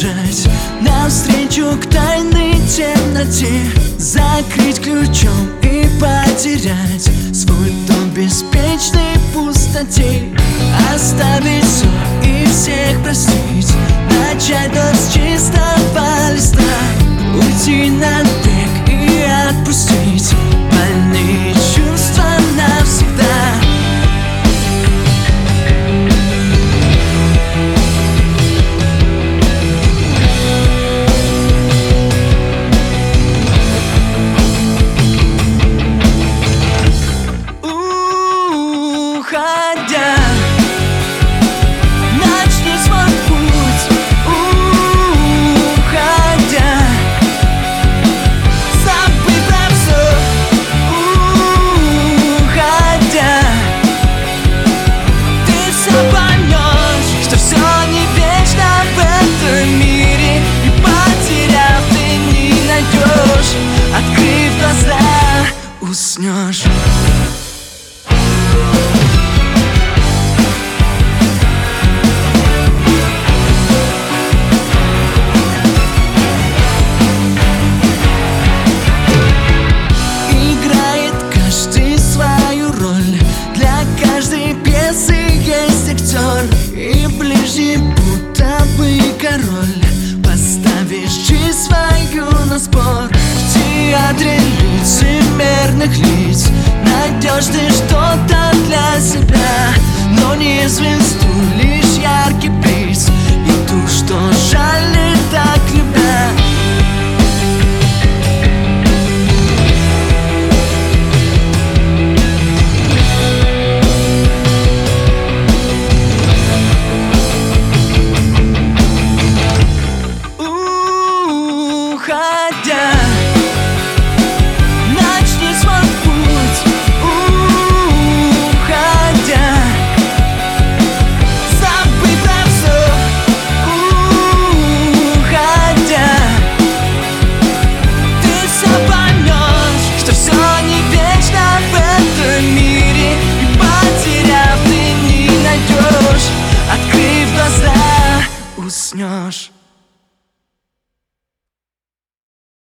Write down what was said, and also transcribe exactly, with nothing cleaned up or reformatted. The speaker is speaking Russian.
бежать навстречу к тайной темноте, закрыть ключом и потерять свой дом в беспечной пустоте, оставить все и всех простить, начать вновь с чистого листа, уйти на берег и отпустить больные чувства навсегда. Уходя, начни свой путь. Уходя, забудь про все. Уходя, ты все поймешь, что все не вечно в этом мире, и потеряв ты не найдешь, открыв глаза, уснешь. И ближний будто бы король, поставишь честь свою на спор. В театре лицемерных лиц найдешь ты что-то для себя, но не звезду, лишь яркий